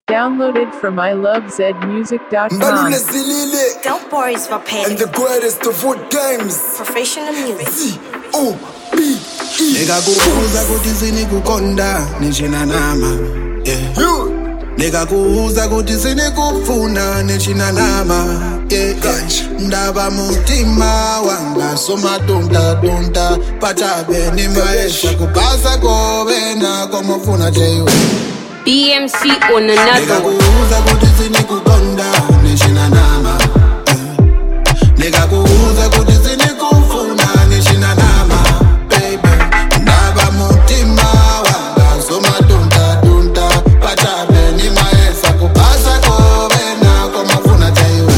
Downloaded from ilovezmusic.com. Dope Boys Rapid. And the greatest of all times. Professional music. Z-O-B-E. Nikakuuza kuti sinikukonda nichinanama, yeah. Nikakuuza kuti sinikufuna nichinanama, yeah. Ndaba mutima wanga somadonta pachabe ni maisha kupasa kovena komofuna chewe. BMC on another. Nikakuuza kuti sinikukonda nichinanama, yeah. Nikakuuza kuti sinikufuna nichinanama, baby. Ndaba mutima wanga somadonta pachabe ni maisha kupasa kovena komofuna chewe.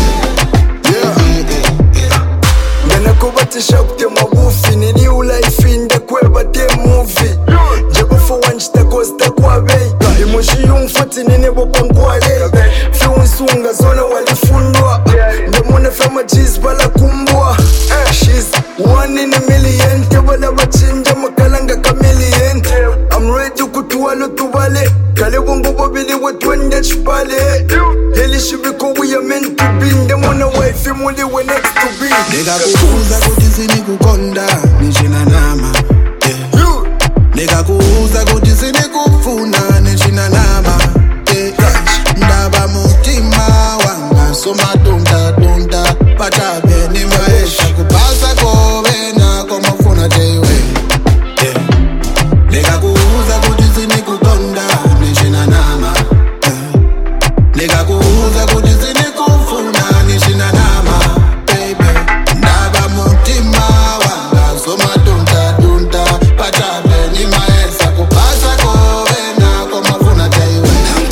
Kubatisha kutema bufi nini ulaifinda kweba te movie Jabo for one chitakosta kwa bei Emoji yungfati nini bopangwale Fiunsunga zona walifundwa Ndamuna fama cheese bala kumbwa She's one in a million Tebala bachinja makalanga chameleon I'm ready kutuwalo tubale Kale bongo bobili wetwende chipale Heli shibiko we are meant to be Ndamuna wife muli we next to be Nikakuuza kuti sinikukonda nichinanama, yeah. Nikakuuza kuti sinikufuna nichinanama, yeah. Ndaba mutima wanga somadonta pachabe ni maisha kupasa kovena komofuna chewe, yeah. Nikakuuza kuti sinikukonda nichinanama, yeah. Nikakuuza kuti sinikufuna nichinanama, baby. Ndaba mutima wanga somadonta pachabe ni maisha kupasa kovena komofuna chewe.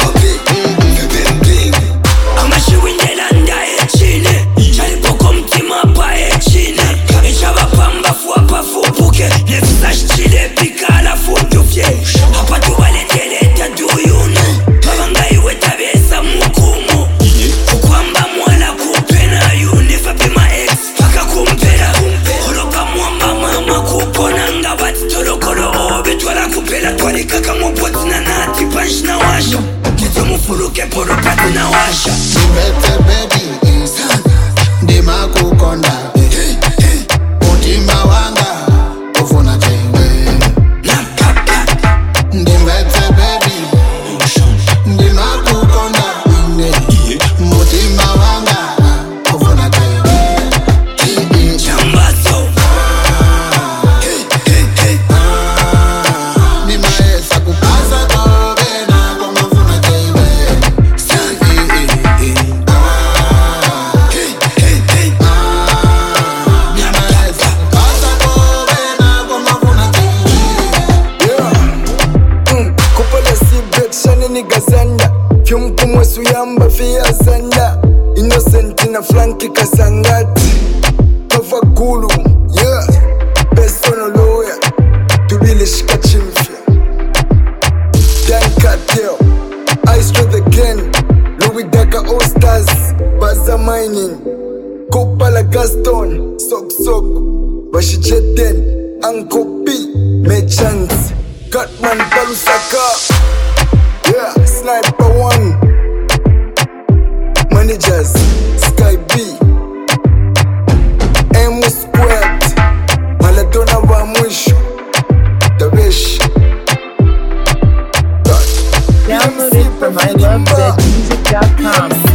Amashiwindela ndaye chine Chalipoko mtima pae chine Echaba pamba fuapa fupuke Nefisa chile pika la fundufye Hapa tuwalendele taduyunu Babangai wetabesa mukumu Kukwamba mwala kupena yu Nefapima ex paka kumpera Holoka mwamba mama kupona Ngabati tolokolo obe Twala kupela twali kaka mwapoti na nati Pansh na washa Kito mufuluke poro pati na washa Better baby is ndima kukonda, mutima wanga ufuna chewe. Ndimete baby ndima kukonda, mutima wanga ufuna chewe. Chambazo Ni maisha kupasa kovena komofuna chewe. Kupala sibet shani ni gazanda Fiumkumwe suyamba fiya zanda Innocent na flanki kasangati Kava gulu, yeah Best on a lawyer Tubile shika chimfya Dan Cartel Ice with again Louis Daka All Stars Baza Mining Kopala Gaston Sok Bashi Jeten Uncle B Merchants Catman Balusaka Yeah, Sniper One Managers Sky B Emu Squared Maladona wa mwisho Davesh Downloaded from ilovezmusic.com.